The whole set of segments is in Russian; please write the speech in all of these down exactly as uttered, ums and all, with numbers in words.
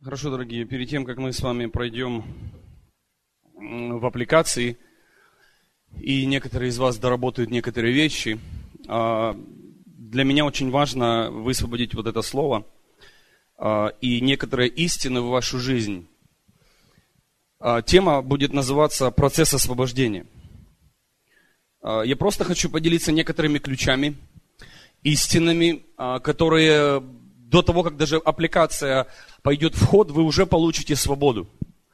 Хорошо, дорогие, перед тем, как мы с вами пройдем в аппликации, и некоторые из вас доработают некоторые вещи, для меня очень важно высвободить вот это слово и некоторые истины в вашу жизнь. Тема будет называться «Процесс освобождения». Я просто хочу поделиться некоторыми ключами, истинами, которые до того, как даже аппликация пойдет в ход, вы уже получите свободу.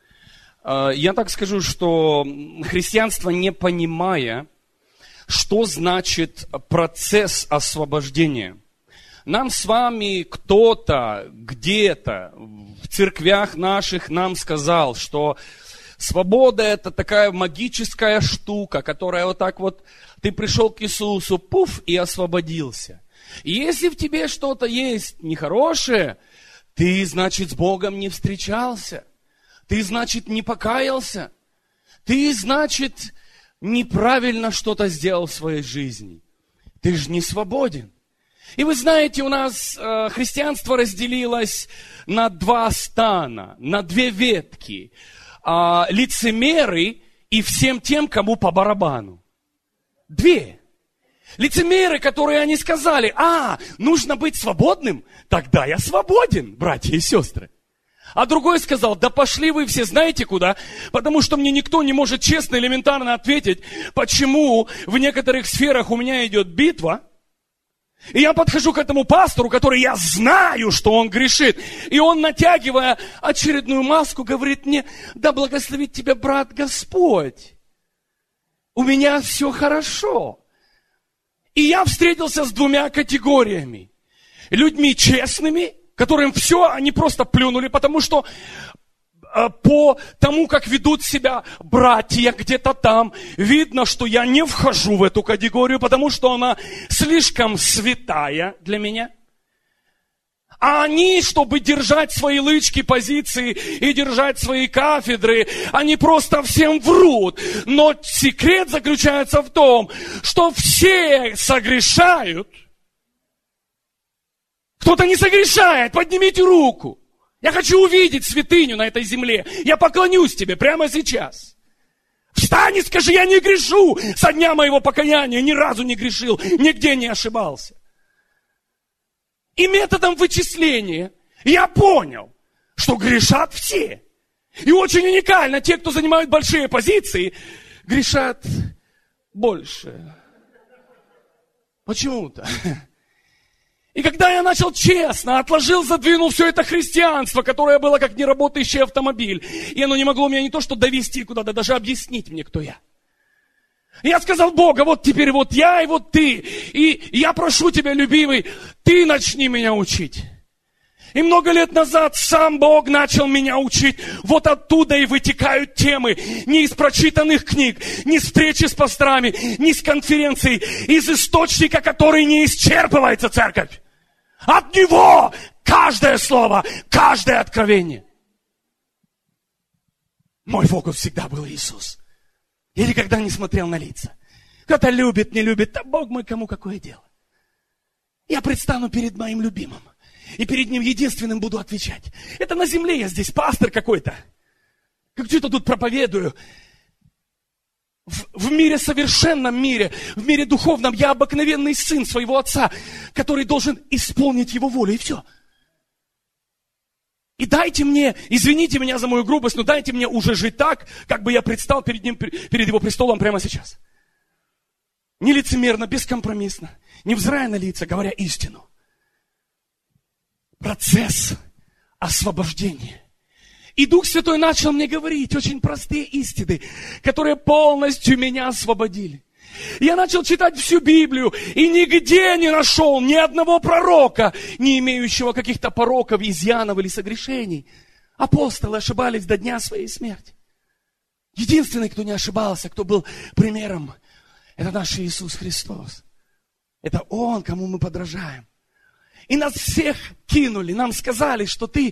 Я так скажу, что христианство, не понимая, что значит процесс освобождения. Нам с вами кто-то где-то в церквях наших нам сказал, что свобода это такая магическая штука, которая вот так вот, ты пришел к Иисусу, пуф, и освободился. И если в тебе что-то есть нехорошее, ты, значит, с Богом не встречался. Ты, значит, не покаялся. Ты, значит, неправильно что-то сделал в своей жизни. Ты же не свободен. И вы знаете, у нас э, христианство разделилось на два стана, на две ветки. Э, лицемеры и всем тем, кому по барабану. Две. Лицемеры, которые они сказали, а, нужно быть свободным, тогда я свободен, братья и сестры. А другой сказал, да пошли вы все знаете куда, потому что мне никто не может честно, элементарно ответить, почему в некоторых сферах у меня идет битва. И я подхожу к этому пастору, который я знаю, что он грешит. И он, натягивая очередную маску, говорит мне, да благословит тебя, брат, Господь. У меня все хорошо. И я встретился с двумя категориями. Людьми честными, которым все, они просто плюнули, потому что э, по тому, как ведут себя братья где-то там, видно, что я не вхожу в эту категорию, потому что она слишком святая для меня. А они, чтобы держать свои лычки, позиции и держать свои кафедры, они просто всем врут. Но секрет заключается в том, что все согрешают. Кто-то не согрешает, поднимите руку. Я хочу увидеть святыню на этой земле. Я поклонюсь тебе прямо сейчас. Встань и скажи, я не грешу. Со дня моего покаяния ни разу не грешил, нигде не ошибался. И методом вычисления я понял, что грешат все. И очень уникально, те, кто занимают большие позиции, грешат больше. Почему-то. И когда я начал честно, отложил, задвинул все это христианство, которое было как неработающий автомобиль, и оно не могло меня не то что довести куда-то, даже объяснить мне, кто я. Я сказал, Бога, вот теперь вот я и вот ты. И я прошу тебя, любимый, ты начни меня учить. И много лет назад сам Бог начал меня учить. Вот оттуда и вытекают темы. Не из прочитанных книг, не с встречи с пасторами, не с конференций. Из источника, который не исчерпывается, церковь. От него каждое слово, каждое откровение. Мой фокус всегда был Иисус. Я никогда не смотрел на лица. Кто-то любит, не любит, да Бог мой, кому какое дело. Я предстану перед моим любимым. И перед ним единственным буду отвечать. Это на земле я здесь пастор какой-то. Как что-то тут проповедую. В, в мире, совершенном мире, в мире духовном, я обыкновенный сын своего отца, который должен исполнить его волю, и все. И дайте мне, извините меня за мою грубость, но дайте мне уже жить так, как бы я предстал перед ним, перед его престолом прямо сейчас. Не лицемерно, бескомпромиссно, не взирая на лица, говоря истину. Процесс освобождения. И Дух Святой начал мне говорить очень простые истины, которые полностью меня освободили. Я начал читать всю Библию и нигде не нашел ни одного пророка, не имеющего каких-то пороков, изъянов или согрешений. Апостолы ошибались до дня своей смерти. Единственный, кто не ошибался, кто был примером, это наш Иисус Христос. Это Он, кому мы подражаем. И нас всех кинули, нам сказали, что ты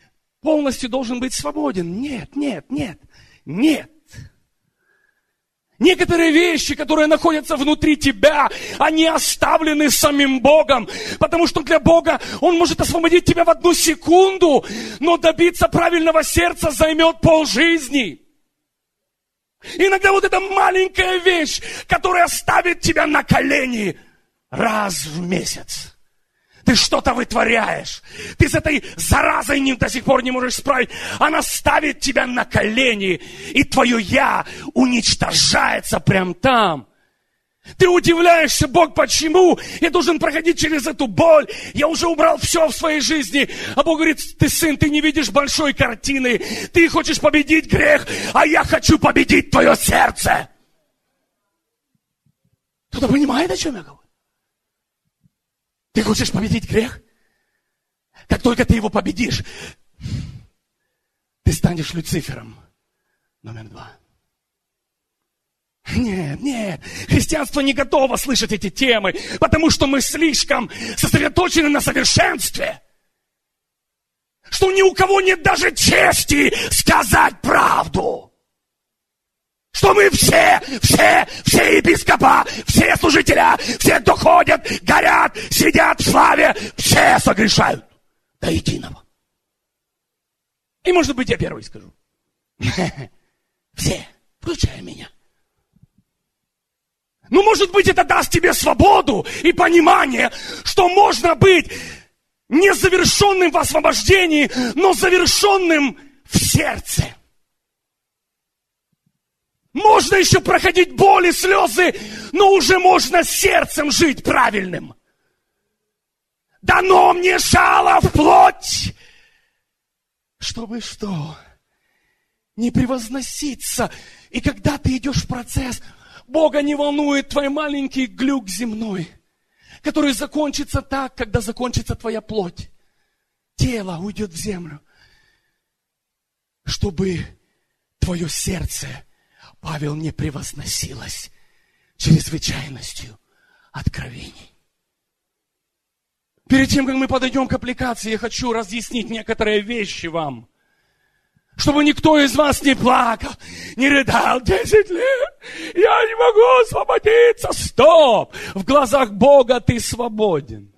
полностью должен быть свободен. Нет, нет, нет, нет. Некоторые вещи, которые находятся внутри тебя, они оставлены самим Богом. Потому что для Бога Он может освободить тебя в одну секунду, но добиться правильного сердца займет полжизни. Иногда вот эта маленькая вещь, которая ставит тебя на колени раз в месяц. Ты что-то вытворяешь. Ты с этой заразой не, до сих пор не можешь справить. Она ставит тебя на колени. И твое «я» уничтожается прямо там. Ты удивляешься, Бог, почему я должен проходить через эту боль? Я уже убрал все в своей жизни. А Бог говорит: ты, сын, ты не видишь большой картины. Ты хочешь победить грех, а я хочу победить твое сердце. Кто-то понимает, о чем я говорю? Ты хочешь победить грех? Как только ты его победишь, ты станешь Люцифером номер два. Нет, нет, христианство не готово слышать эти темы, потому что мы слишком сосредоточены на совершенстве, что ни у кого нет даже чести сказать правду. Что мы все, все, все епископа, все служителя, все, кто ходят, горят, сидят в славе, все согрешают до единого. И, может быть, я первый скажу. Все, включая меня. Ну, может быть, это даст тебе свободу и понимание, что можно быть не завершенным в освобождении, но завершенным в сердце. Можно еще проходить боли, слезы, но уже можно сердцем жить правильным. Дано мне жало в плоть, чтобы что? Не превозноситься. И когда ты идешь в процесс, Бога не волнует твой маленький глюк земной, который закончится так, когда закончится твоя плоть. Тело уйдет в землю, чтобы твое сердце, Павел, не превозносилось чрезвычайностью откровений. Перед тем, как мы подойдем к аппликации, я хочу разъяснить некоторые вещи вам. Чтобы никто из вас не плакал, не рыдал. Десять лет, я не могу освободиться. Стоп! В глазах Бога ты свободен.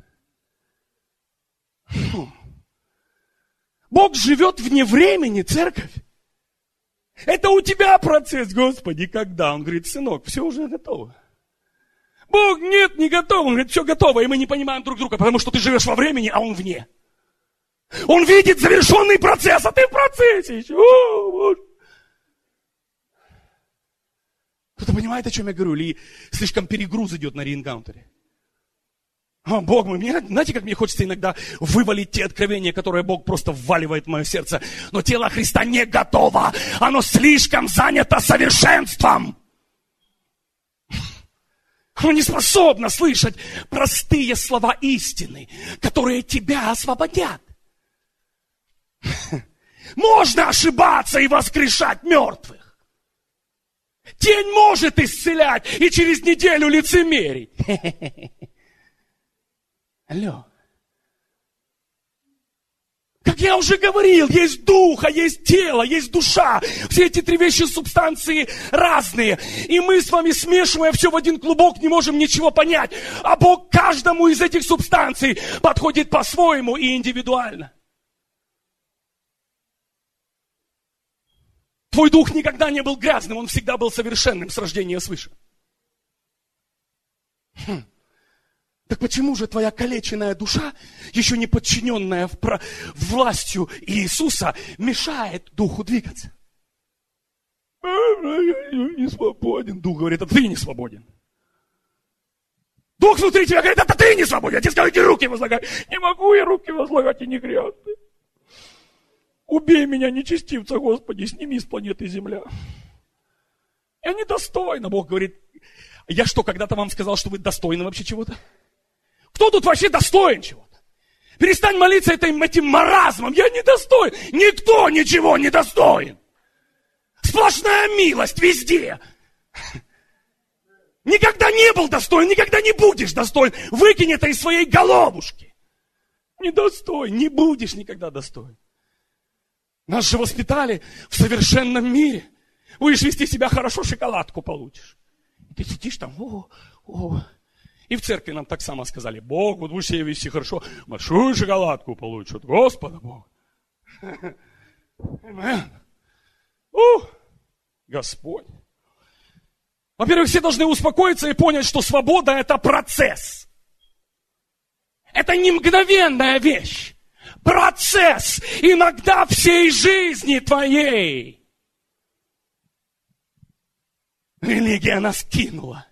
Бог живет вне времени, церковь. Это у тебя процесс, Господи, когда? Он говорит: сынок, все уже готово. Бог, нет, не готово. Он говорит: все готово, и мы не понимаем друг друга, потому что ты живешь во времени, а он вне. Он видит завершенный процесс, а ты в процессе еще. О, Боже. Кто-то понимает, о чем я говорю? Или слишком перегруз идет на реэнкаунтере? О, Бог мой, мне, знаете, как мне хочется иногда вывалить те откровения, которые Бог просто вваливает в мое сердце. Но тело Христа не готово. Оно слишком занято совершенством. Оно не способно слышать простые слова истины, которые тебя освободят. Можно ошибаться и воскрешать мертвых. Тень может исцелять и через неделю лицемерить. Алло. Как я уже говорил, есть дух, а есть тело, есть душа. Все эти три вещи, субстанции разные. И мы с вами, смешивая все в один клубок, не можем ничего понять. А Бог каждому из этих субстанций подходит по-своему и индивидуально. Твой дух никогда не был грязным, он всегда был совершенным с рождения свыше. Хм. Так почему же твоя калеченная душа, еще не подчиненная в про... властью Иисуса, мешает духу двигаться? Я не свободен. Дух говорит: а ты не свободен. Дух внутри тебя говорит: это ты не свободен. А тебе сказали: иди руки возлагай. Не могу я руки возлагать, и не грязны. Убей меня, нечестивца, Господи, сними с планеты Земля. Я недостойна. Бог говорит: я что, когда-то вам сказал, что вы достойны вообще чего-то? Кто тут вообще достоин чего-то? Перестань молиться этим, этим маразмом. Я недостоин. Никто ничего не достоин. Сплошная милость везде. Никогда не был достоин, никогда не будешь достоин. Выкинь это из своей головушки. Недостоин, не будешь никогда достоин. Нас же воспитали в совершенном мире. Будешь вести себя хорошо, шоколадку получишь. И ты сидишь там, о, о. И в церкви нам так само сказали, Бог, вот будешь себя вести хорошо, большую шоколадку получишь от Господа Бога. Ух, Господь. Во-первых, все должны успокоиться и понять, что свобода – это процесс. Это не мгновенная вещь. Процесс иногда всей жизни твоей. Религия нас кинула.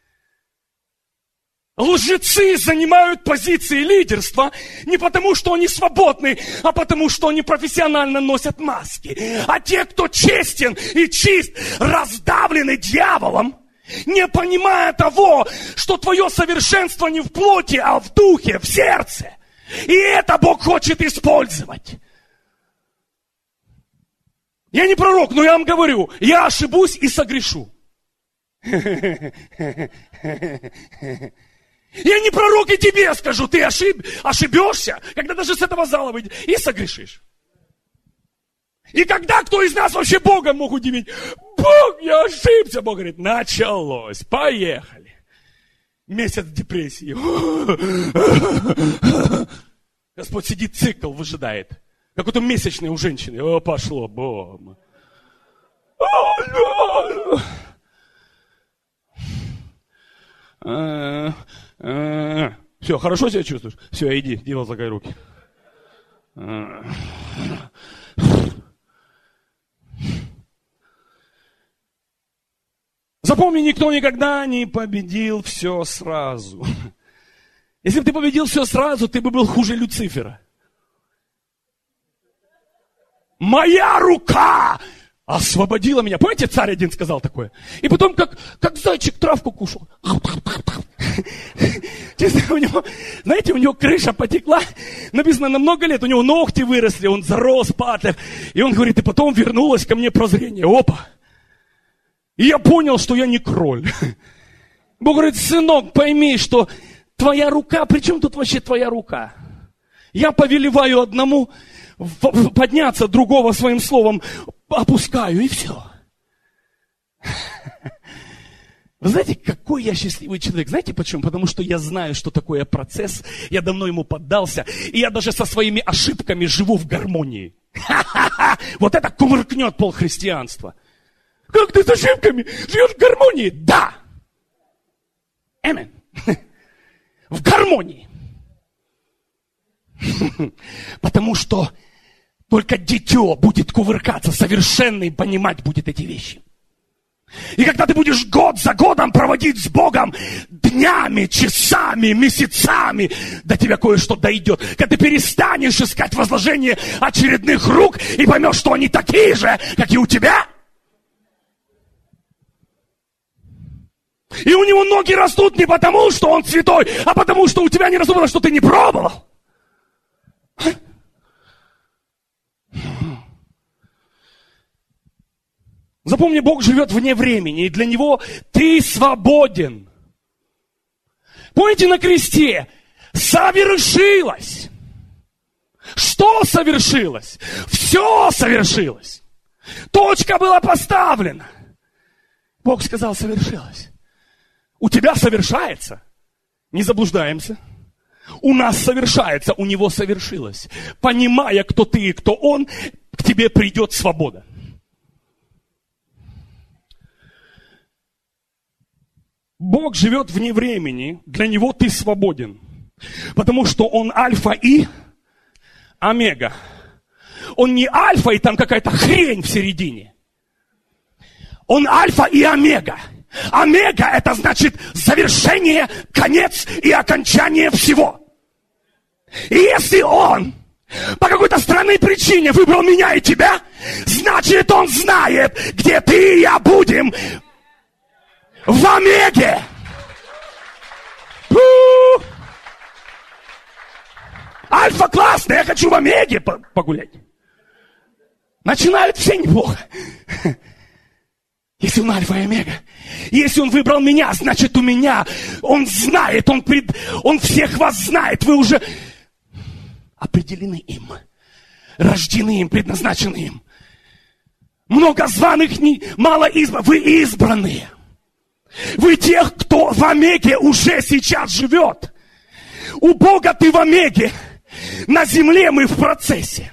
Лжецы занимают позиции лидерства не потому, что они свободны, а потому, что они профессионально носят маски. А те, кто честен и чист, раздавлены дьяволом, не понимая того, что твое совершенство не в плоти, а в духе, в сердце. И это Бог хочет использовать. Я не пророк, но я вам говорю, я ошибусь и согрешу. Я не пророк и тебе скажу, ты ошиб, ошибешься, когда даже с этого зала выйдешь, и согрешишь. И когда кто из нас вообще Бога мог удивить? Бог, я ошибся. Бог говорит, началось, поехали. Месяц депрессии. Господь сидит, цикл выжидает. Какой-то месячный у женщины. О, пошло, Бог. Все, хорошо себя чувствуешь? Все, иди, иди возлагай руки. Запомни, никто никогда не победил все сразу. Если бы ты победил все сразу, ты бы был хуже Люцифера. Моя рука освободила меня. Помните, царь один сказал такое? И потом, как, как зайчик травку кушал. Честно, у него, знаете, у него крыша потекла. Написано, на много лет у него ногти выросли, он зарос, патлях. И он говорит, и потом вернулось ко мне прозрение. Опа! И я понял, что я не кроль. Бог говорит, сынок, пойми, что твоя рука, при чем тут вообще твоя рука? Я повелеваю одному подняться, другого своим словом опускаю, и все. Вы знаете, какой я счастливый человек? Знаете почему? Потому что я знаю, что такое процесс, я давно ему поддался, и я даже со своими ошибками живу в гармонии. Вот это кувыркнет полхристианства. Как ты с ошибками живешь в гармонии? Да. Аминь. В гармонии. Потому что только дитё будет кувыркаться, совершенный понимать будет эти вещи. И когда ты будешь год за годом проводить с Богом днями, часами, месяцами, до тебя кое-что дойдет. Когда ты перестанешь искать возложение очередных рук и поймешь, что они такие же, как и у тебя. И у него ноги растут не потому, что он святой, а потому, что у тебя не растут, потому что ты не пробовал. Запомни, Бог живет вне времени, и для Него ты свободен. Помните, на кресте совершилось. Что совершилось? Все совершилось. Точка была поставлена. Бог сказал, совершилось. У тебя совершается. Не заблуждаемся. У нас совершается, у Него совершилось. Понимая, кто ты и кто Он, к тебе придет свобода. Бог живет вне времени, для Него ты свободен. Потому что Он альфа и омега. Он не альфа и там какая-то хрень в середине. Он альфа и омега. Омега – это значит завершение, конец и окончание всего. И если Он по какой-то странной причине выбрал меня и тебя, значит, Он знает, где ты и я будем в омеге. Фу! Альфа классно, я хочу в омеге погулять. Начинают все неплохо. Если он альфа и омега, если он выбрал меня, значит у меня, он знает, он, пред, он всех вас знает, вы уже определены им, рождены им, предназначены им. Много званых, не, мало избранных. Вы избранные. Вы тех, кто в Омеге уже сейчас живет. У Бога ты в Омеге. На земле мы в процессе.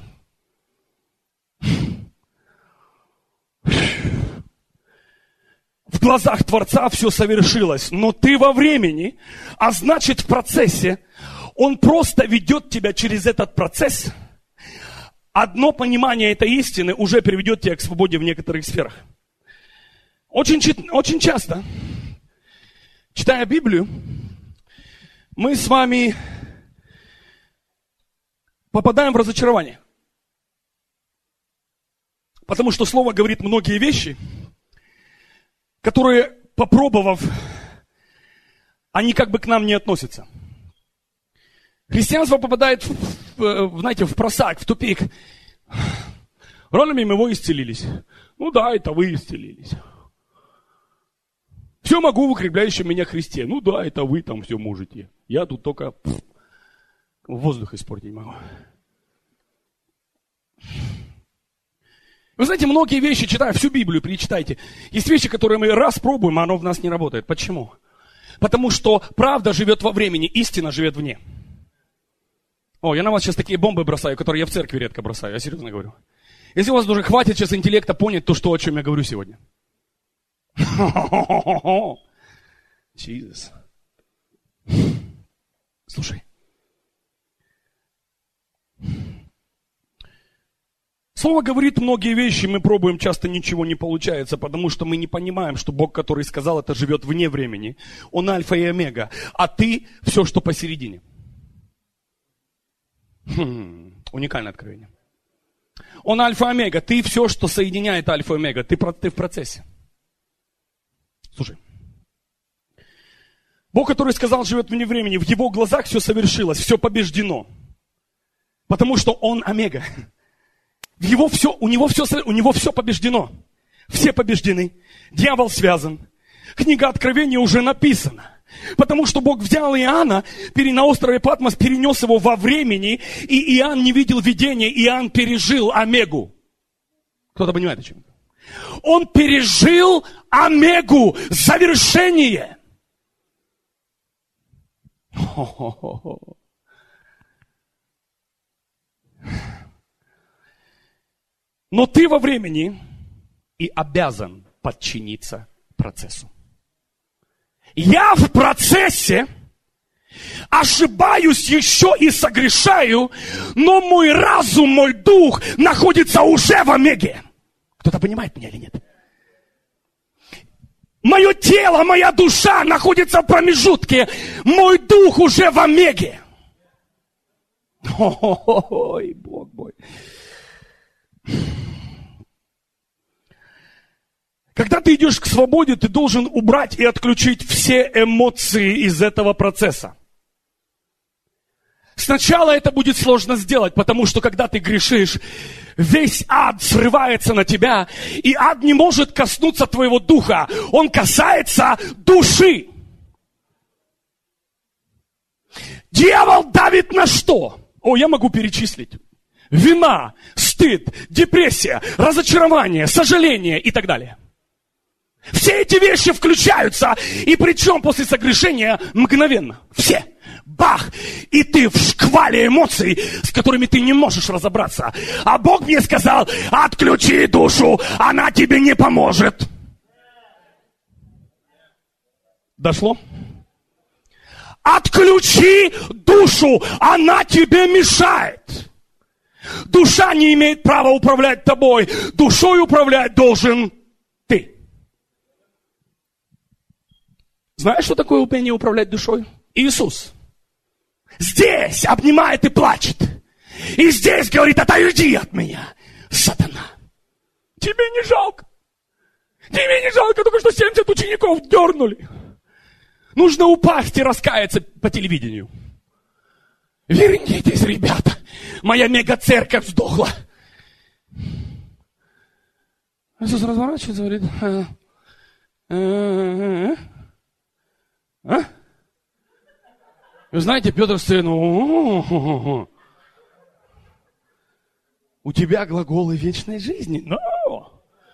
В глазах Творца все совершилось, но ты во времени, а значит в процессе. Он просто ведет тебя через этот процесс. Одно понимание этой истины уже приведет тебя к свободе в некоторых сферах. Очень, очень часто, читая Библию, мы с вами попадаем в разочарование. Потому что Слово говорит многие вещи, которые, попробовав, они как бы к нам не относятся. Христианство попадает, в, знаете, в просак, в тупик. Ролями мы исцелились. Ну да, это вы исцелились. Все могу в укрепляющем меня Христе. Ну да, это вы там все можете. Я тут только пфф, воздух испортить могу. Вы знаете, многие вещи, читая всю Библию, перечитайте. Есть вещи, которые мы раз пробуем, а оно в нас не работает. Почему? Потому что правда живет во времени, истина живет вне. О, я на вас сейчас такие бомбы бросаю, которые я в церкви редко бросаю, я серьезно говорю. Если у вас уже хватит сейчас интеллекта понять то, что, о чем я говорю сегодня. Иисус. Слушай. Слово говорит многие вещи, мы пробуем, часто ничего не получается, потому что мы не понимаем, что Бог, который сказал это, живет вне времени. Он альфа и омега, а ты все, что посередине. Хм, уникальное откровение. Он альфа и омега, ты все, что соединяет альфа и омега, ты, ты в процессе. Слушай. Бог, который сказал, живет вне времени, в его глазах все совершилось, все побеждено. Потому что он омега. В его все, у, него все, у него все побеждено. Все побеждены. Дьявол связан. Книга Откровения уже написана. Потому что Бог взял Иоанна на острове Патмос, перенес его во времени, и Иоанн не видел видения, Иоанн пережил омегу. Кто-то понимает, о чем? Он пережил омегу, завершение. Хо-хо-хо-хо. Но ты во времени и обязан подчиниться процессу. Я в процессе ошибаюсь еще и согрешаю, но мой разум, мой дух находится уже в омеге. Кто-то понимает меня или нет? Мое тело, моя душа находится в промежутке, мой дух уже в омеге. Ой, Бог мой. Когда ты идешь к свободе, ты должен убрать и отключить все эмоции из этого процесса. Сначала это будет сложно сделать, потому что когда ты грешишь, весь ад срывается на тебя, и ад не может коснуться твоего духа, он касается души. Дьявол давит на что? О, я могу перечислить. Вина, стыд, депрессия, разочарование, сожаление и так далее. Все эти вещи включаются, и причем после согрешения мгновенно. Все. Бах! И ты в шквале эмоций, с которыми ты не можешь разобраться. А Бог мне сказал, отключи душу, она тебе не поможет. Дошло? Отключи душу, она тебе мешает. Душа не имеет права управлять тобой. Душой управлять должен ты. Знаешь, что такое умение управлять душой? Иисус. Здесь обнимает и плачет. И здесь говорит, отойди от меня, сатана. Тебе не жалко. Тебе не жалко, только что семьдесят учеников дернули. Нужно упасть и раскаяться по телевидению. Вернитесь, ребята. Моя мега-церковь сдохла. Иисус разворачивается и говорит, а? А? А? Вы знаете, Петр стоит, ну, у тебя глаголы вечной жизни. Но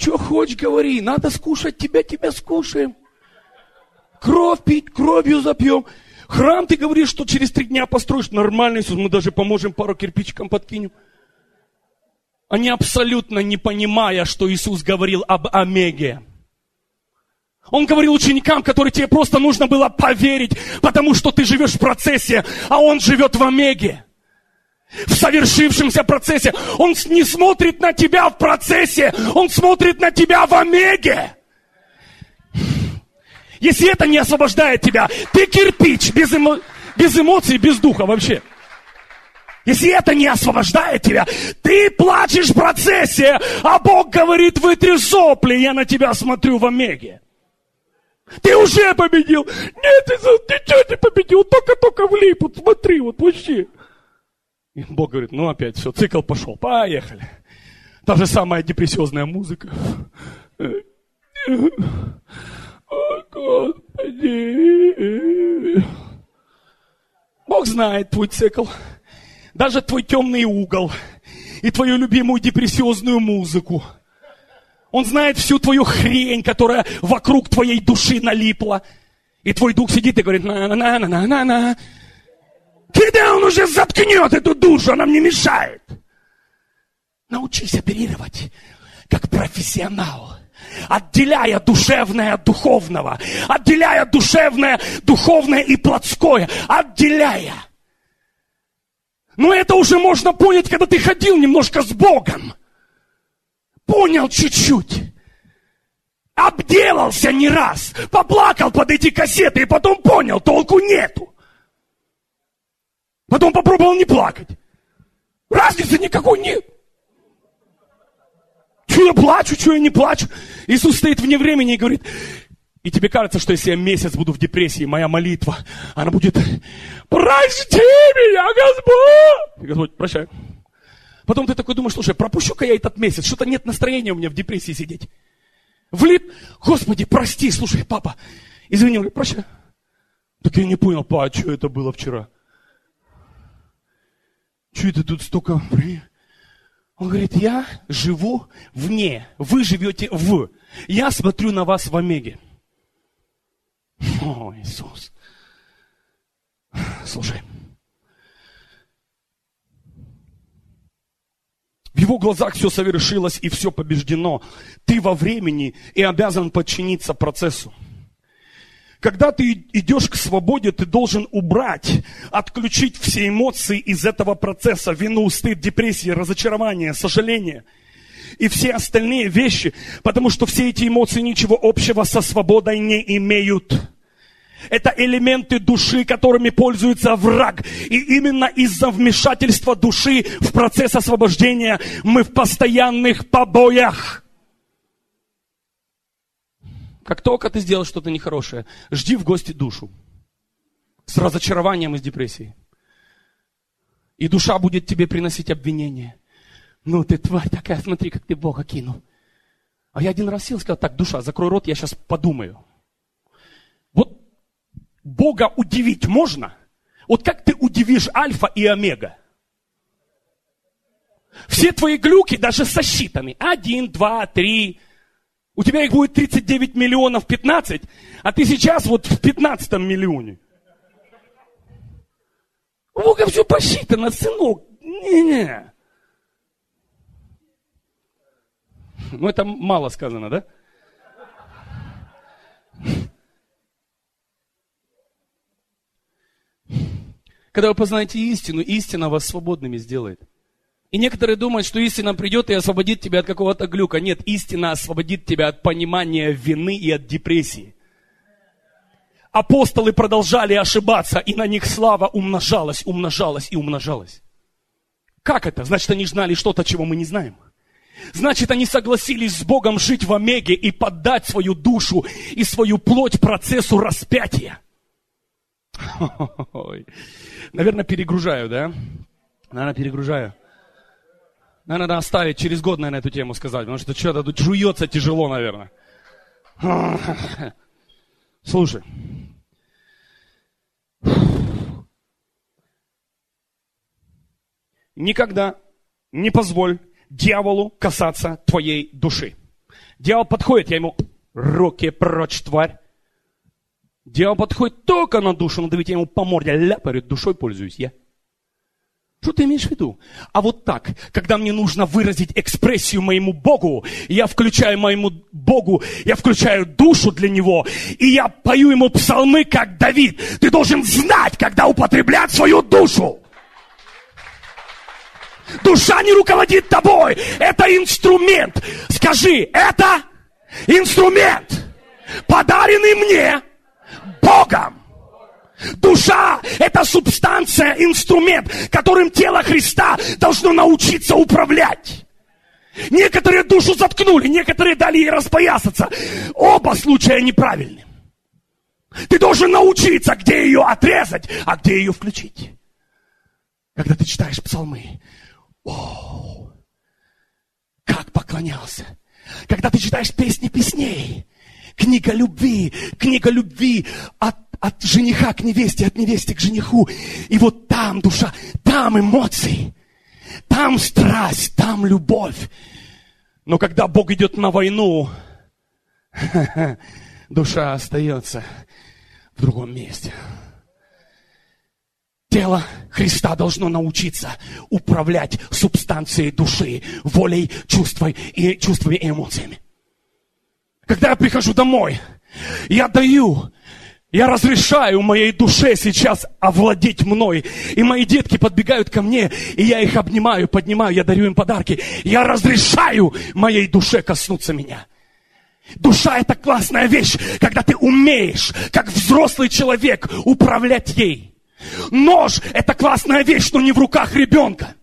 Что хочешь, говори. Надо скушать тебя, тебя скушаем. Кровь пить, кровью запьем. Храм, ты говоришь, что через три дня построишь нормальный, Иисус, мы даже поможем, пару кирпичиком подкинем. Они абсолютно не понимая, что Иисус говорил об омеге. Он говорил ученикам, которые тебе просто нужно было поверить, потому что ты живешь в процессе, а Он живет в омеге. В совершившемся процессе. Он не смотрит на тебя в процессе, Он смотрит на тебя в омеге. Если это не освобождает тебя, ты кирпич, без, эмо... без эмоций, без духа вообще. Если это не освобождает тебя, ты плачешь в процессе, а Бог говорит, вытри сопли, я на тебя смотрю в омеге. Ты уже победил. Нет, Иисус, ничего не победил, только-только влип, вот смотри, вот вообще. И Бог говорит, ну опять все, цикл пошел, поехали. Та же самая депрессиозная музыка. О, Господи. Бог знает твой цикл, даже твой темный угол и твою любимую депрессиозную музыку. Он знает всю твою хрень, которая вокруг твоей души налипла. И твой дух сидит и говорит, на-на-на-на-на-на. Когда он уже заткнет эту душу, она мне мешает. Научись оперировать как профессионал. Отделяя душевное от духовного. Отделяя душевное, духовное и плотское. Отделяя. Но это уже можно понять, когда ты ходил немножко с Богом. Понял чуть-чуть. Обделался не раз. Поплакал под эти кассеты и потом понял, толку нету. Потом попробовал не плакать. Разницы никакой нет. Что я плачу, что я не плачу. Иисус стоит вне времени и говорит, и тебе кажется, что если я месяц буду в депрессии, моя молитва, она будет, прости меня, Господь. И Господь, прощай. Потом ты такой думаешь, слушай, пропущу-ка я этот месяц, что-то нет настроения у меня в депрессии сидеть. Влип, Господи, прости, слушай, папа, извини, прощай. Так я не понял, па, а что это было вчера? Что это тут столько времени? Он говорит, я живу вне, вы живете в. Я смотрю на вас в омеге. О, Иисус. Слушай. В его глазах все совершилось и все побеждено. Ты во времени и обязан подчиниться процессу. Когда ты идешь к свободе, ты должен убрать, отключить все эмоции из этого процесса. Вину, стыд, депрессию, разочарование, сожаление. И все остальные вещи. Потому что все эти эмоции ничего общего со свободой не имеют. Это элементы души, которыми пользуется враг. И именно из-за вмешательства души в процесс освобождения мы в постоянных побоях. Как только ты сделал что-то нехорошее, жди в гости душу. С разочарованием из депрессии. И душа будет тебе приносить обвинения. Ну ты тварь такая, смотри, как ты Бога кинул. А я один раз сел и сказал, так, душа, закрой рот, я сейчас подумаю. Вот Бога удивить можно? Вот как ты удивишь альфа и омега? Все твои глюки даже сосчитаны. Один, два, три. У тебя их будет тридцать девять миллионов пятнадцать, а ты сейчас вот в пятнадцатом миллионе. У Бога все посчитано, сынок. Не-не. Ну, это мало сказано, да? Когда вы познаете истину, истина вас свободными сделает. И некоторые думают, что истина придет и освободит тебя от какого-то глюка. Нет, истина освободит тебя от понимания вины и от депрессии. Апостолы продолжали ошибаться, и на них слава умножалась, умножалась и умножалась. Как это? Значит, они знали что-то, чего мы не знаем. Значит, они согласились с Богом жить в омеге и поддать свою душу и свою плоть процессу распятия. Ой. Наверное, перегружаю, да? Наверное, перегружаю. Наверное, надо оставить через год, наверное, эту тему сказать, потому что что-то тут жуется тяжело, наверное. Слушай. Никогда не позволь дьяволу касаться твоей души. Дьявол подходит, я ему, руки прочь, тварь. Дьявол подходит только на душу, надо ведь я ему по морде ляпаю, душой пользуюсь я. Что ты имеешь в виду? А вот так, когда мне нужно выразить экспрессию моему Богу, я включаю моему Богу, я включаю душу для Него, и я пою Ему псалмы, как Давид. Ты должен знать, когда употреблять свою душу. Душа не руководит тобой, это инструмент. Скажи, это инструмент, подаренный мне Богом. Душа – это субстанция, инструмент, которым тело Христа должно научиться управлять. Некоторые душу заткнули, некоторые дали ей распоясаться. Оба случая неправильны. Ты должен научиться, где ее отрезать, а где ее включить. Когда ты читаешь псалмы, о, как поклонялся. Когда ты читаешь песни песней, книга любви, книга любви от От жениха к невесте, от невесты к жениху. И вот там душа, там эмоции, там страсть, там любовь. Но когда Бог идет на войну, душа остается в другом месте. Тело Христа должно научиться управлять субстанцией души, волей, чувствами и, чувствами и эмоциями. Когда я прихожу домой, я даю... Я разрешаю моей душе сейчас овладеть мной. И мои детки подбегают ко мне, и я их обнимаю, поднимаю, я дарю им подарки. Я разрешаю моей душе коснуться меня. Душа – это классная вещь, когда ты умеешь, как взрослый человек, управлять ей. Нож – это классная вещь, но не в руках ребенка.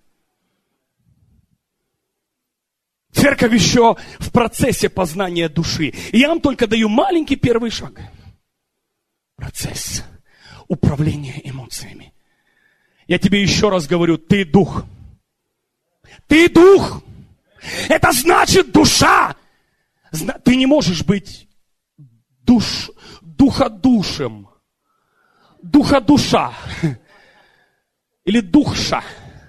Церковь еще в процессе познания души. И я вам только даю маленький первый шаг. Процесс управления эмоциями. Я тебе еще раз говорю, ты дух. Ты дух. Это значит душа. Ты не можешь быть душ, духодушем. Духодуша. Или духша.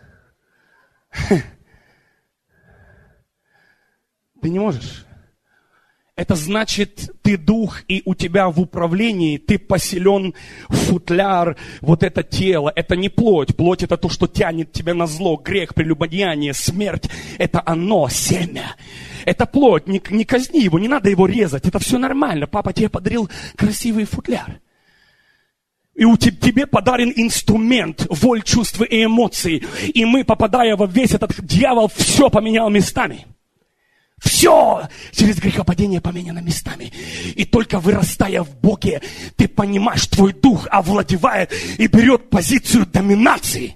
Ты не можешь. Это значит, ты дух, и у тебя в управлении ты поселен в футляр, вот это тело, это не плоть. Плоть это то, что тянет тебя на зло, грех, прелюбодеяние, смерть. Это оно, семя. Это плоть, не, не казни его, не надо его резать, это все нормально. Папа тебе подарил красивый футляр. И у тебя, тебе подарен инструмент, воль, чувства и эмоции. И мы, попадая во весь этот дьявол, все поменял местами. Все через грехопадение поменяно местами. И только вырастая в Боге, ты понимаешь, твой дух овладевает и берет позицию доминации.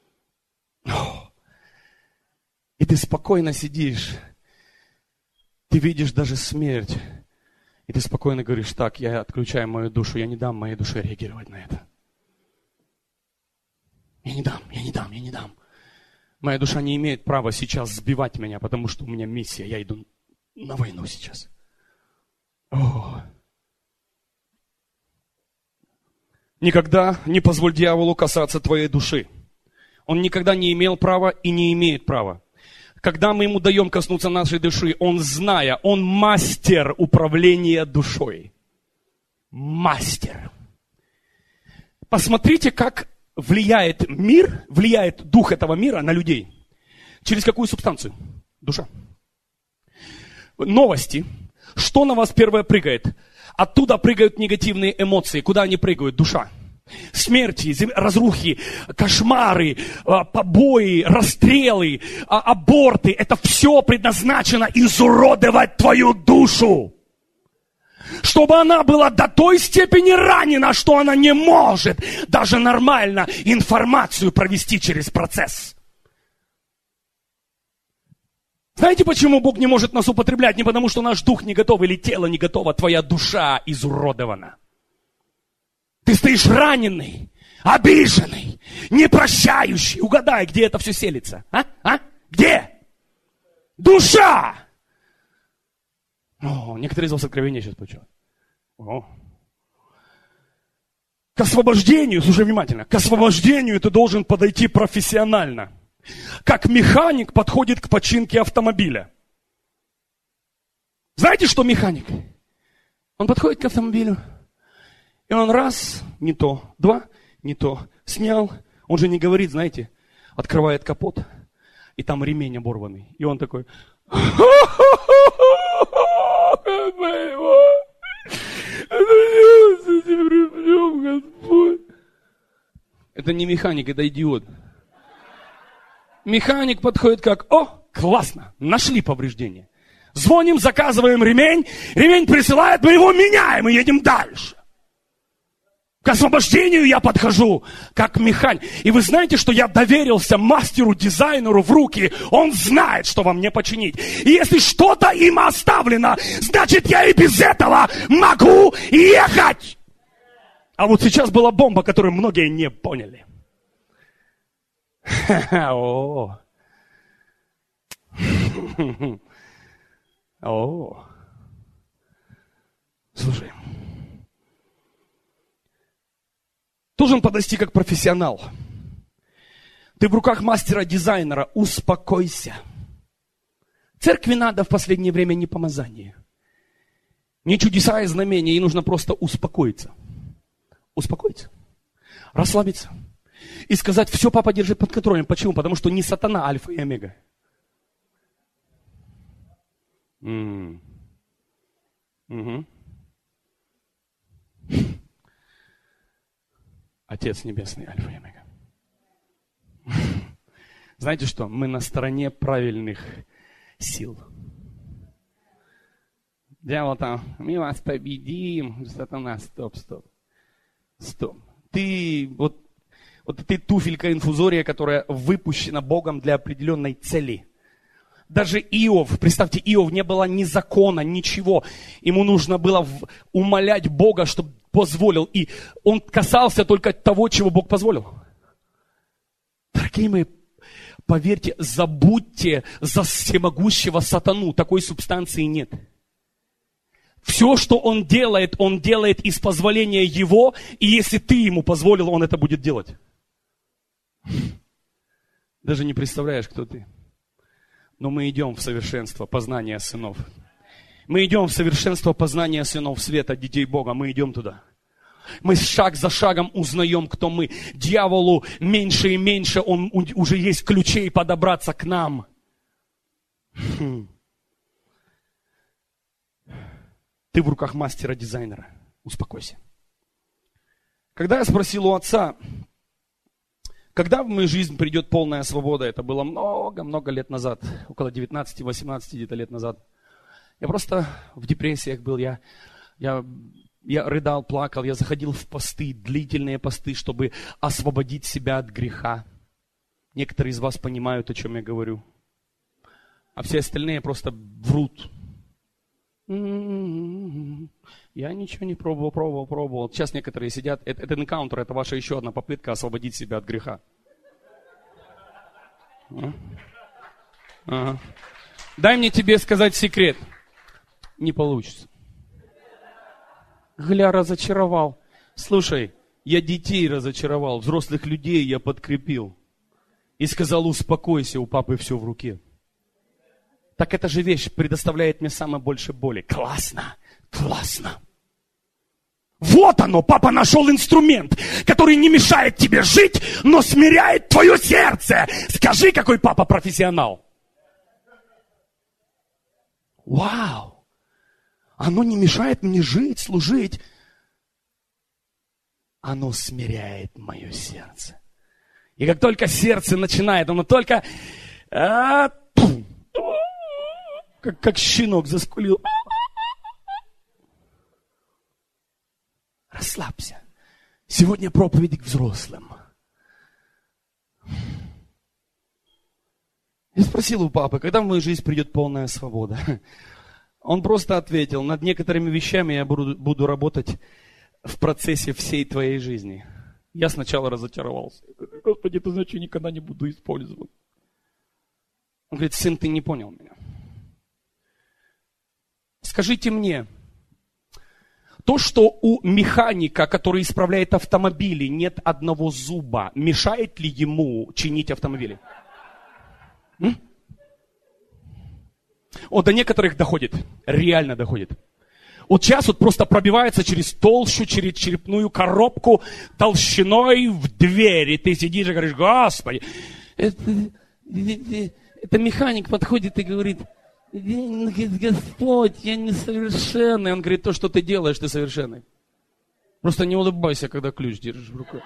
И ты спокойно сидишь. Ты видишь даже смерть. И ты спокойно говоришь, так, я отключаю мою душу, я не дам моей душе реагировать на это. Я не дам, я не дам, я не дам. Моя душа не имеет права сейчас сбивать меня, потому что у меня миссия. Я иду на войну сейчас. О. Никогда не позволь дьяволу касаться твоей души. Он никогда не имел права и не имеет права. Когда мы ему даем коснуться нашей души, он, зная, он мастер управления душой. Мастер. Посмотрите, как влияет мир, влияет дух этого мира на людей. Через какую субстанцию? Душа. Новости. Что на вас первое прыгает? Оттуда прыгают негативные эмоции. Куда они прыгают? Душа. Смерти, разрухи, кошмары, побои, расстрелы, аборты. Это все предназначено изуродовать твою душу. Чтобы она была до той степени ранена, что она не может даже нормально информацию провести через процесс. Знаете, почему Бог не может нас употреблять? Не потому, что наш дух не готов или тело не готово, твоя душа изуродована. Ты стоишь раненый, обиженный, непрощающий. Угадай, где это все селится? А? А? Где? Душа! О, некоторые из вас откровения сейчас получают. О. К освобождению, слушай внимательно, к освобождению ты должен подойти профессионально. Как механик подходит к починке автомобиля. Знаете, что механик? Он подходит к автомобилю, и он раз, не то, два, не то, снял. Он же не говорит, знаете, открывает капот, и там ремень оборванный. И он такой... Это не механик, это идиот. Механик подходит как: о, классно, нашли повреждение. Звоним, заказываем ремень, ремень присылает, мы его меняем и едем дальше. К освобождению я подхожу, как механик. И вы знаете, что я доверился мастеру, дизайнеру в руки. Он знает, что вам не починить. И если что-то им оставлено, значит, я и без этого могу ехать. А вот сейчас была бомба, которую многие не поняли. О. О. Слушай. Должен подойти как профессионал. Ты в руках мастера-дизайнера, успокойся. Церкви надо в последнее время не помазание, не чудеса и знамения, ей нужно просто успокоиться. Успокоиться, расслабиться и сказать: все, папа, держи под контролем. Почему? Потому что не сатана альфа и омега. М-м. Угу. Отец Небесный, альфа и омега. Знаете что? Мы на стороне правильных сил. Дьявол там: мы вас победим. Сатана, стоп, стоп. Стоп. Ты, вот, вот ты туфелька инфузория, которая выпущена Богом для определенной цели. Даже Иов, представьте, Иов, не было ни закона, ничего. Ему нужно было умолять Бога, чтобы позволил. И он касался только того, чего Бог позволил. Дорогие мои, поверьте, забудьте за всемогущего сатану. Такой субстанции нет. Все, что он делает, он делает из позволения его. И если ты ему позволил, он это будет делать. Даже не представляешь, кто ты. Но мы идем в совершенство познания сынов. Мы идем в совершенство познания сынов света, детей Бога. Мы идем туда. Мы шаг за шагом узнаем, кто мы. Дьяволу меньше и меньше, он уже есть ключей подобраться к нам. Хм. Ты в руках мастера-дизайнера. Успокойся. Когда я спросил у отца, когда в мою жизнь придет полная свобода, это было много-много лет назад, около девятнадцати-восемнадцати где-то лет назад. Я просто в депрессиях был, я, я, я рыдал, плакал, я заходил в посты, длительные посты, чтобы освободить себя от греха. Некоторые из вас понимают, о чем я говорю. А все остальные просто врут. Я ничего не пробовал, пробовал, пробовал. Сейчас некоторые сидят, это, это энкаунтер, это ваша еще одна попытка освободить себя от греха. А? Ага. Дай мне тебе сказать секрет. Не получится. Гля, разочаровал. Слушай, я детей разочаровал, взрослых людей я подкрепил. И сказал: успокойся, у папы все в руке. Так эта же вещь предоставляет мне самое больше боли. Классно, классно. Вот оно, папа нашел инструмент, который не мешает тебе жить, но смиряет твое сердце. Скажи, какой папа профессионал. Вау. Оно не мешает мне жить, служить. Оно смиряет мое сердце. И как только сердце начинает, оно только... А, Как, как щенок заскулил. Расслабься. Сегодня проповедь к взрослым. Я спросил у папы, когда в мою жизнь придет полная свобода. Он просто ответил: над некоторыми вещами я буду, буду работать в процессе всей твоей жизни. Я сначала разочаровался. Господи, это значит, я никогда не буду использовать. Он говорит: сын, ты не понял меня. Скажите мне, то, что у механика, который исправляет автомобили, нет одного зуба, мешает ли ему чинить автомобили? М? Вот до некоторых доходит, реально доходит. Вот сейчас вот просто пробивается через толщу, через черепную коробку, толщиной в дверь. И ты сидишь и говоришь: Господи. Это, это, это механик подходит и говорит: Господь, я несовершенный. Он говорит: то, что ты делаешь, ты совершенный. Просто не улыбайся, когда ключ держишь в руках.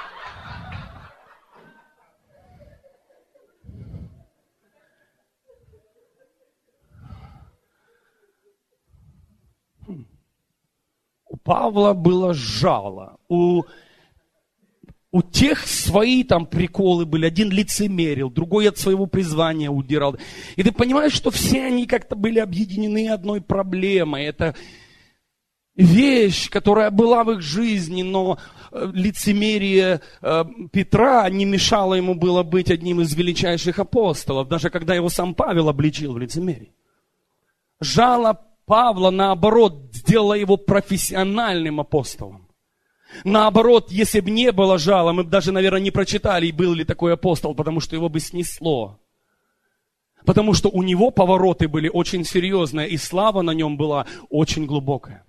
У Павла было жало. У, у тех свои там приколы были. Один лицемерил, другой от своего призвания удирал. И ты понимаешь, что все они как-то были объединены одной проблемой. Это вещь, которая была в их жизни, но лицемерие э, Петра не мешало ему было быть одним из величайших апостолов, даже когда его сам Павел обличил в лицемерии. Жало Павла, наоборот, сделало его профессиональным апостолом. Наоборот, если бы не было жала, мы бы даже, наверное, не прочитали, был ли такой апостол, потому что его бы снесло. Потому что у него повороты были очень серьезные, и слава на нем была очень глубокая.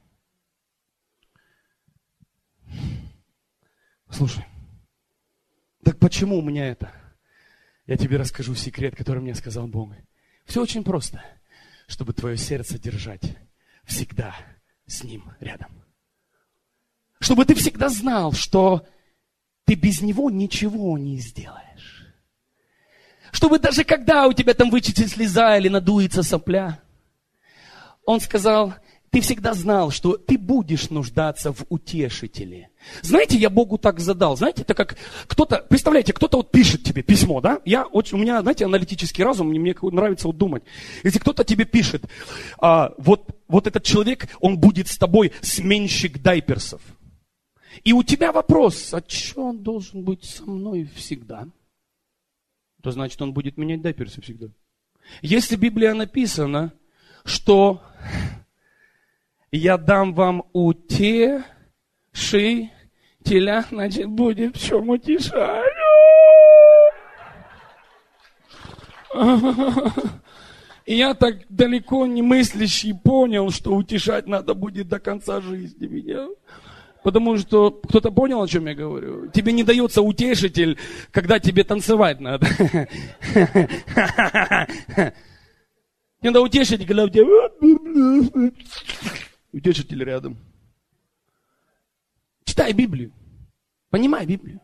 Слушай, так почему у меня это? Я тебе расскажу секрет, который мне сказал Бог. Все очень просто. Чтобы твое сердце держать всегда с Ним рядом. Чтобы ты всегда знал, что ты без Него ничего не сделаешь. Чтобы даже когда у тебя там вытечет слеза или надуется сопля, Он сказал: ты всегда знал, что ты будешь нуждаться в утешителе. Знаете, я Богу так задал. Знаете, это как кто-то, представляете, кто-то вот пишет тебе письмо, да? Я, очень, у меня, знаете, аналитический разум, мне, мне нравится вот думать. Если кто-то тебе пишет: а, вот, вот этот человек, он будет с тобой сменщик дайперсов. И у тебя вопрос: а что он должен быть со мной всегда? То значит, он будет менять дайперсы всегда. Если в Библии написано, что я дам вам утешителя, значит, будет в чем утешать. И я так далеко не мыслящий понял, что утешать надо будет до конца жизни меня. Потому что кто-то понял, о чем я говорю? Тебе не дается утешитель, когда тебе танцевать надо. Надо утешить, когда у тебя... Утешитель рядом. Читай Библию. Понимай Библию.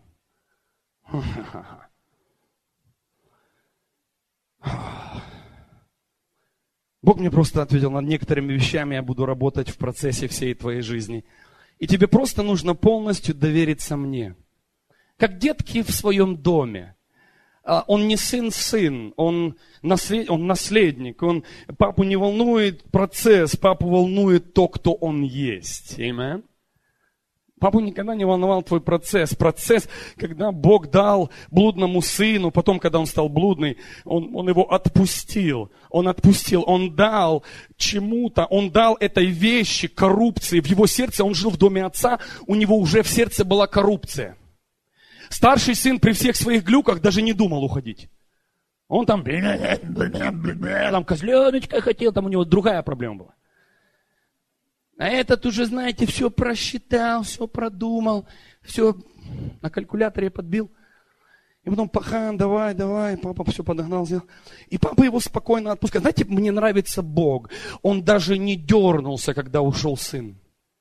Бог мне просто ответил: над некоторыми вещами я буду работать в процессе всей твоей жизни. И тебе просто нужно полностью довериться мне. Как детки в своем доме. Он не сын-сын, он, наслед, он наследник. Он, папу не волнует процесс, папу волнует то, кто он есть. Amen. Папу никогда не волновал твой процесс. Процесс, когда Бог дал блудному сыну, потом, когда он стал блудный, он, он его отпустил. Он отпустил, он дал чему-то, он дал этой вещи, коррупции. В его сердце, он жил в доме отца, у него уже в сердце была коррупция. Старший сын при всех своих глюках даже не думал уходить. Он там, там козленочка хотел, там у него другая проблема была. А этот уже, знаете, все просчитал, все продумал, все на калькуляторе подбил. И потом: пахан, давай, давай, папа все подогнал, сделал. И папа его спокойно отпускает. Знаете, мне нравится Бог. Он даже не дернулся, когда ушел сын.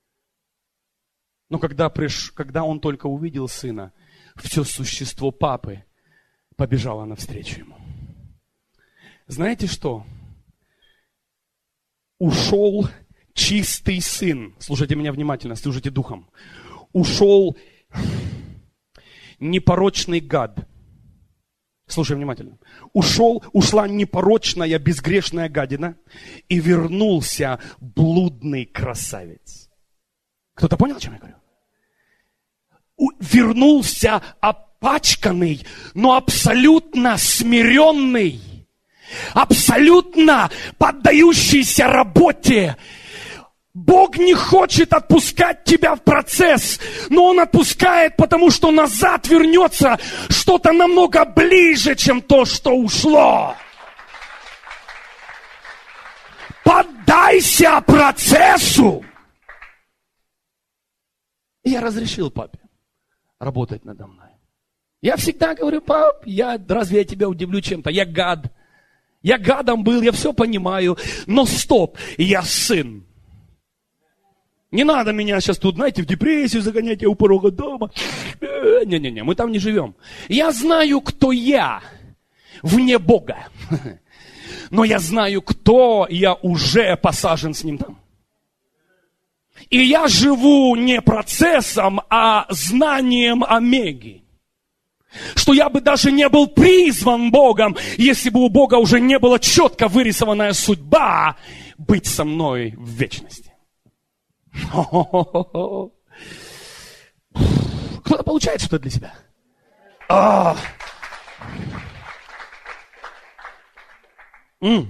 Но когда, приш... когда он только увидел сына, все существо папы побежало навстречу ему. Знаете что? Ушел чистый сын. Слушайте меня внимательно, слушайте духом. Ушел непорочный гад. Слушай внимательно. Ушел, ушла непорочная, безгрешная гадина, и вернулся блудный красавец. Кто-то понял, о чем я говорю? Вернулся опачканный, но абсолютно смиренный, абсолютно поддающийся работе. Бог не хочет отпускать тебя в процесс, но Он отпускает, потому что назад вернется что-то намного ближе, чем то, что ушло. Поддайся процессу. И я разрешил папе работать надо мной. Я всегда говорю: пап, я, разве я тебя удивлю чем-то? Я гад. Я гадом был, я все понимаю. Но стоп, я сын. Не надо меня сейчас тут, знаете, в депрессию загонять, я у порога дома. Не-не-не, мы там не живем. Я знаю, кто я вне Бога. Но я знаю, кто я уже посажен с Ним там. И я живу не процессом, а знанием омеги. Что я бы даже не был призван Богом, если бы у Бога уже не была четко вырисованная судьба быть со мной в вечности. Кто-то получает что-то для себя? А. М.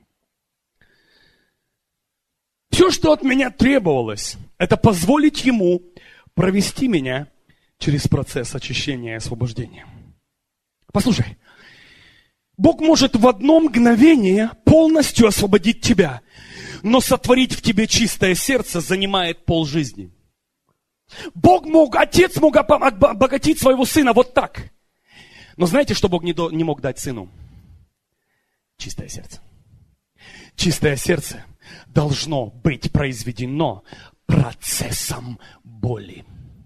Все, что от меня требовалось, это позволить Ему провести меня через процесс очищения и освобождения. Послушай, Бог может в одно мгновение полностью освободить тебя, но сотворить в тебе чистое сердце занимает полжизни. Бог мог, отец мог обогатить своего сына вот так. Но знаете, что Бог не, до, не мог дать сыну? Чистое сердце. Чистое сердце должно быть произведено процессом боли.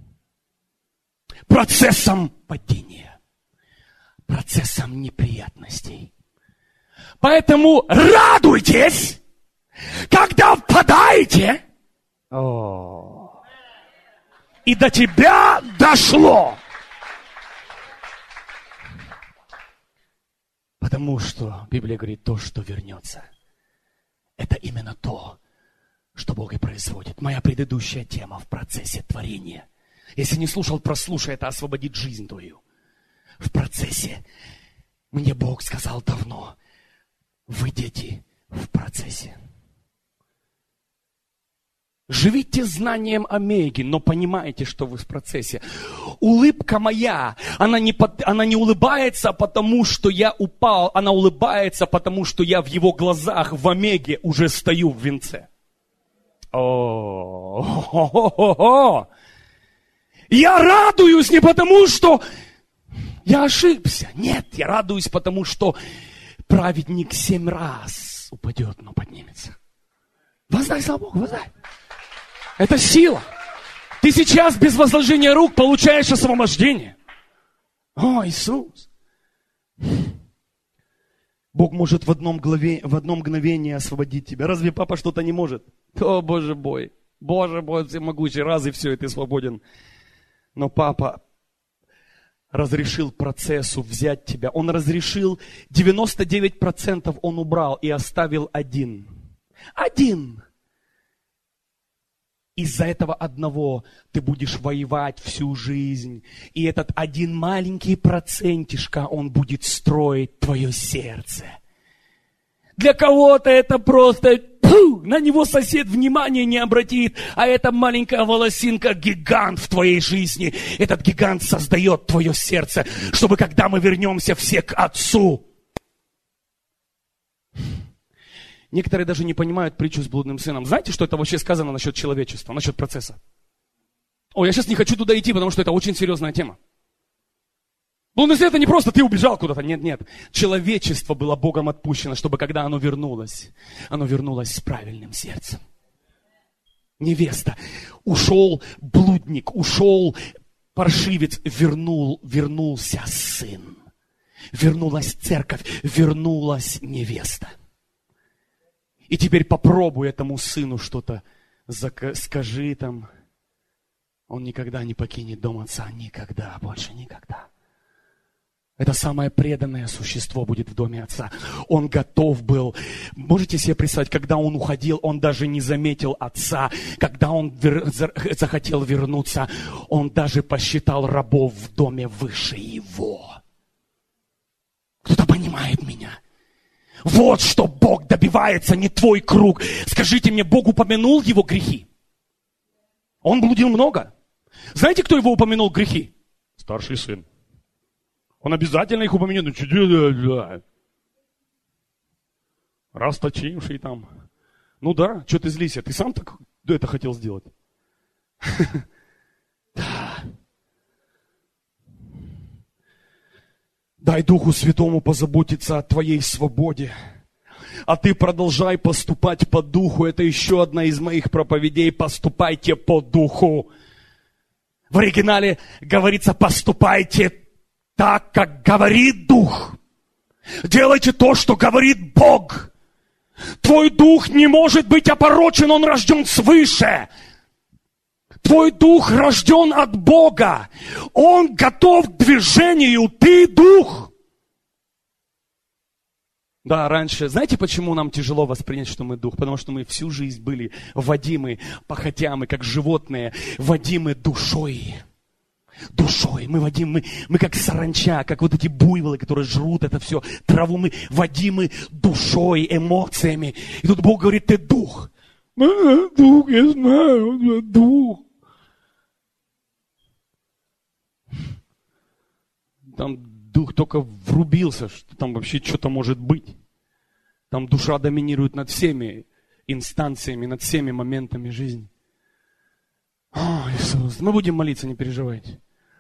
Процессом падения. Процессом неприятностей. Поэтому радуйтесь, когда впадаете. О. И до тебя дошло. Потому что Библия говорит, то, что вернется, это именно то, что Бог и производит. Моя предыдущая тема в процессе творения. Если не слушал, прослушай, это освободит жизнь твою. В процессе. Мне Бог сказал давно, вы, дети, в процессе. Живите знанием омеги, но понимаете, что вы в процессе. Улыбка моя, она не, под, она не улыбается, потому что я упал. Она улыбается, потому что я в его глазах в омеге уже стою в венце. О-о-о-о-о-о! Я радуюсь не потому, что я ошибся. Нет, я радуюсь, потому что праведник семь раз упадет, но поднимется. Воздай, слава Богу, воздай. Это сила. Ты сейчас без возложения рук получаешь освобождение. О, Иисус. Бог может в одном, главе, в одном мгновении освободить тебя. Разве папа что-то не может? О, Боже мой. Боже мой, всемогущий, раз и все, и ты свободен. Но папа разрешил процессу взять тебя. Он разрешил девяносто девять процентов он убрал и оставил один. Один. Из-за этого одного ты будешь воевать всю жизнь. И этот один маленький процентишка, он будет строить твое сердце. Для кого-то это просто, пу, на него сосед внимания не обратит. А эта маленькая волосинка, гигант в твоей жизни. Этот гигант создает твое сердце, чтобы когда мы вернемся все к Отцу. Некоторые даже не понимают притчу с блудным сыном. Знаете, что это вообще сказано насчет человечества, насчет процесса? О, я сейчас не хочу туда идти, потому что это очень серьезная тема. Блудный сын — это не просто ты убежал куда-то. Нет, нет. Человечество было Богом отпущено, чтобы когда оно вернулось, оно вернулось с правильным сердцем. Невеста. Ушел блудник, ушел паршивец, вернул, вернулся сын. Вернулась церковь, вернулась невеста. И теперь попробуй этому сыну что-то скажи там. Он никогда не покинет дом отца. Никогда, больше никогда. Это самое преданное существо будет в доме отца. Он готов был. Можете себе представить, когда он уходил, он даже не заметил отца. Когда он вер... захотел вернуться, он даже посчитал рабов в доме выше его. Кто-то понимает меня? Вот что Бог добивается, не твой круг. Скажите мне, Бог упомянул его грехи? Он блудил много. Знаете, кто его упомянул грехи? Старший сын. Он обязательно их упомянет. Расточивший там, Ну да, что ты злишься? Ты сам так это хотел сделать? Да. Дай Духу Святому позаботиться о твоей свободе. А ты продолжай поступать по Духу. Это еще одна из моих проповедей. Поступайте по Духу. В оригинале говорится, поступайте так, как говорит Дух. Делайте то, что говорит Бог. Твой дух не может быть опорочен, он рожден свыше. Твой дух рожден от Бога. Он готов к движению, ты дух. Да, раньше, знаете, почему нам тяжело воспринять, что мы дух? Потому что мы всю жизнь были водимы похотямы, как животные, водимы душой. Душой. Мы водим, мы, мы как саранча, как вот эти буйволы, которые жрут это все, траву, мы водимы душой, эмоциями. И тут Бог говорит, ты дух. Дух, я знаю, дух. Там дух только врубился, что там вообще что-то может быть. Там душа доминирует над всеми инстанциями, над всеми моментами жизни. О, Иисус, мы будем молиться, не переживайте.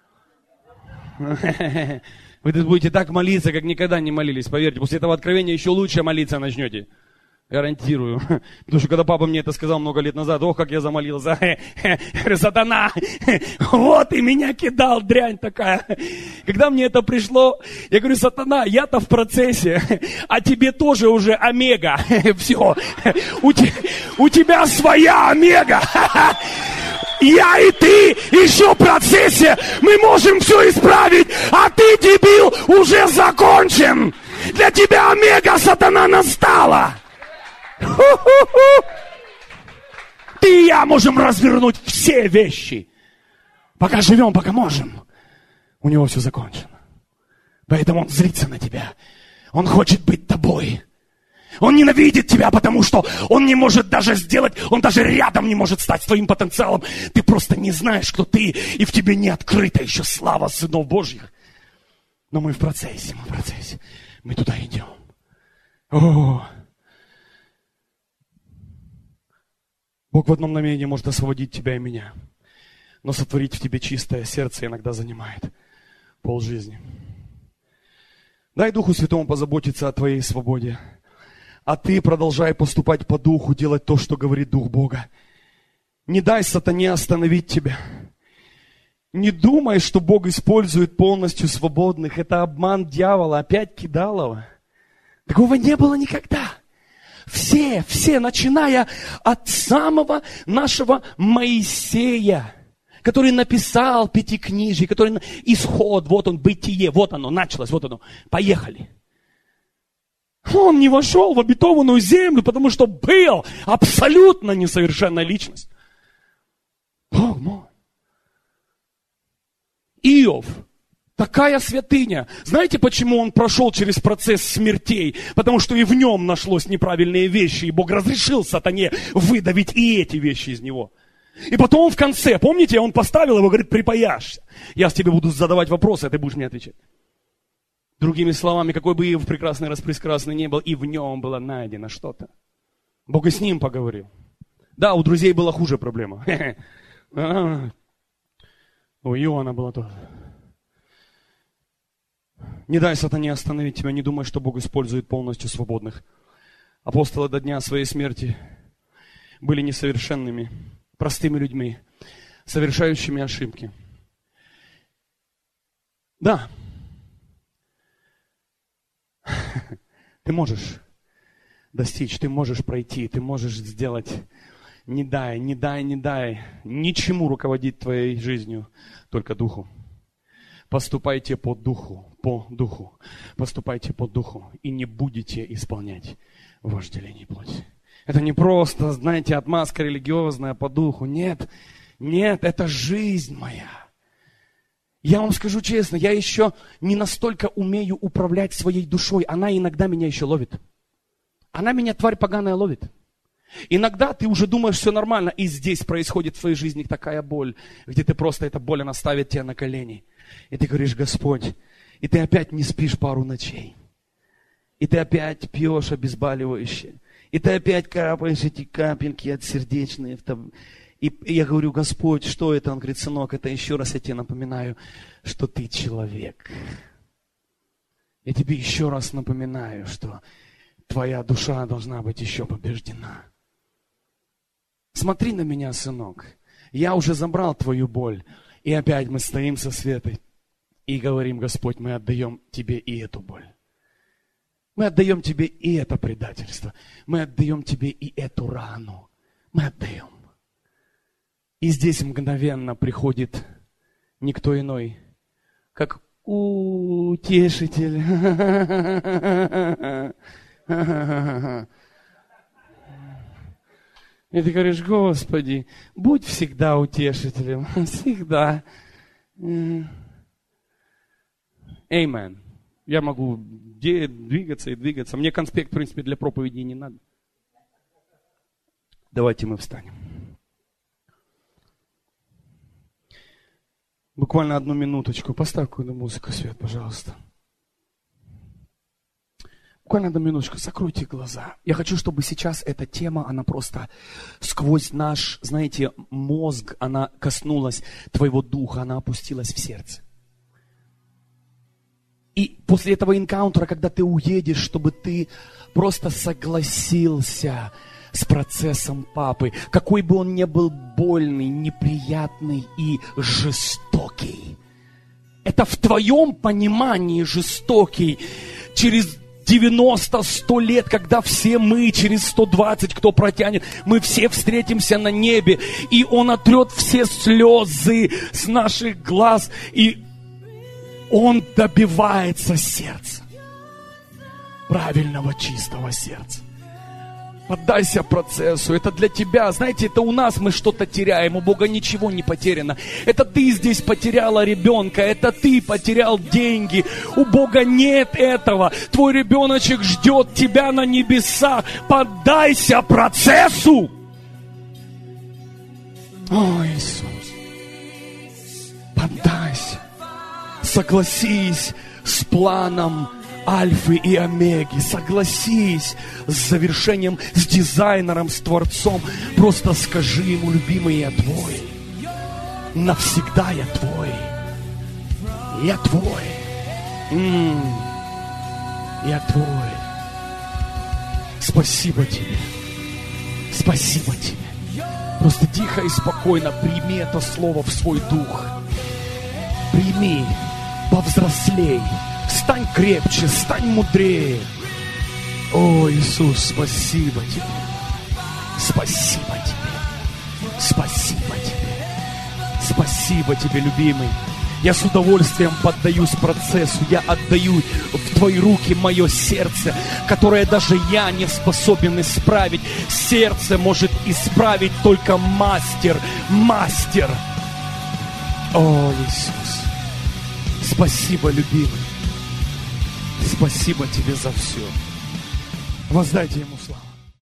Вы тут будете так молиться, как никогда не молились, поверьте. После этого откровения еще лучше молиться начнете. Гарантирую. Потому что когда папа мне это сказал много лет назад, ох, как я замолился. Сатана, вот и меня кидал, дрянь такая. Когда мне это пришло, я говорю, сатана, я-то в процессе, а тебе тоже уже омега. Все, у, те, у тебя своя омега. Я и ты еще в процессе, мы можем все исправить, а ты, дебил, уже закончен. Для тебя омега, сатана, настала. Ху-ху-ху. Ты и я можем развернуть все вещи. Пока живем, пока можем. У него все закончено. Поэтому он злится на тебя. Он хочет быть тобой. Он ненавидит тебя, потому что он не может даже сделать, он даже рядом не может стать с твоим потенциалом. Ты просто не знаешь, кто ты, и в тебе не открыта еще слава сынов Божьих. Но мы в процессе, мы в процессе. Мы туда идем. О! Бог в одном намерении может освободить тебя и меня. Но сотворить в тебе чистое сердце иногда занимает полжизни. Дай Духу Святому позаботиться о твоей свободе. А ты продолжай поступать по Духу, делать то, что говорит Дух Бога. Не дай сатане остановить тебя. Не думай, что Бог использует полностью свободных. Это обман дьявола, опять кидалово. Такого не было никогда. Все, все, начиная от самого нашего Моисея, который написал Пятикнижие, который исход, вот он, бытие, вот оно, началось, вот оно, поехали. Он не вошел в обетованную землю, потому что был абсолютно несовершенная личность. Бог мой. Иов. Такая святыня. Знаете, почему он прошел через процесс смертей? Потому что и в нем нашлось неправильные вещи, и Бог разрешил сатане выдавить и эти вещи из него. И потом в конце, помните, он поставил его, говорит, припаяшься. Я с тебе буду задавать вопросы, а ты будешь мне отвечать. Другими словами, какой бы Иов прекрасный, распрекрасный не был, и в нем было найдено что-то. Бог и с ним поговорил. Да, у друзей была хуже проблема. У Иоанна была тоже. Не дай сатане остановить тебя, не думай, что Бог использует полностью свободных. Апостолы до дня своей смерти были несовершенными, простыми людьми, совершающими ошибки. Да, ты можешь достичь, ты можешь пройти, ты можешь сделать. Не дай, не дай, не дай ничему руководить твоей жизнью, только Духу. Поступайте по Духу, по Духу. Поступайте по Духу и не будете исполнять вожделение плоти. Это не просто, знаете, отмазка религиозная по Духу. Нет, нет, это жизнь моя. Я вам скажу честно, я еще не настолько умею управлять своей душой. Она иногда меня еще ловит. Она меня, тварь поганая, ловит. Иногда ты уже думаешь, все нормально, и здесь происходит в твоей жизни такая боль, где ты просто, эта боль, она ставит тебя на колени. И ты говоришь, Господь, и ты опять не спишь пару ночей. И ты опять пьешь обезболивающее. И И ты опять капаешь эти капельки от сердечные. И я говорю: Господь, что это? Он говорит: сынок, это еще раз я тебе напоминаю, что ты человек. Я тебе еще раз напоминаю, что твоя душа должна быть еще побеждена. Смотри на меня, сынок. Я уже забрал твою боль. И опять мы стоим со Светой и говорим: Господь, мы отдаем тебе и эту боль. Мы отдаем тебе и это предательство. Мы отдаем тебе и эту рану. Мы отдаем. И здесь мгновенно приходит никто иной, как утешитель. И ты говоришь: Господи, будь всегда утешителем. Всегда. Amen. Я могу двигаться и двигаться. Мне конспект, в принципе, для проповеди не надо. Давайте мы встанем. Буквально одну минуточку. Поставь какую-то музыку, Свет, пожалуйста. Буквально одну минуточку. Закройте глаза. Я хочу, чтобы сейчас эта тема, она просто сквозь наш, знаете, мозг, она коснулась твоего духа, она опустилась в сердце. И после этого энкаунтера, когда ты уедешь, чтобы ты просто согласился с процессом папы, какой бы он ни был больный, неприятный и жестокий. Это в твоем понимании жестокий. Через девяносто-сто лет, когда все мы, через сто двадцать, кто протянет, мы все встретимся на небе, и он отрет все слезы с наших глаз, и он добивается сердца, правильного, чистого сердца. Поддайся процессу, это для тебя. Знаете, это у нас мы что-то теряем, у Бога ничего не потеряно. Это ты здесь потеряла ребенка, это ты потерял деньги. У Бога нет этого. Твой ребеночек ждет тебя на небесах. Поддайся процессу. О, Иисус, поддайся. Согласись с планом Альфы и Омеги. Согласись с завершением, с дизайнером, с Творцом. Просто скажи ему: любимый, я твой. Навсегда я твой. Я твой. М-м, я твой. Спасибо тебе. Спасибо тебе. Просто тихо и спокойно прими это слово в свой дух. Прими. Повзрослей. Стань крепче, стань мудрее. О, Иисус, спасибо тебе. Спасибо тебе. Спасибо тебе. Спасибо тебе, любимый. Я с удовольствием поддаюсь процессу. Я отдаю в твои руки мое сердце, которое даже я не способен исправить. Сердце может исправить только мастер. Мастер. О, Иисус. Спасибо, любимый. Спасибо тебе за все. Воздайте ему славу.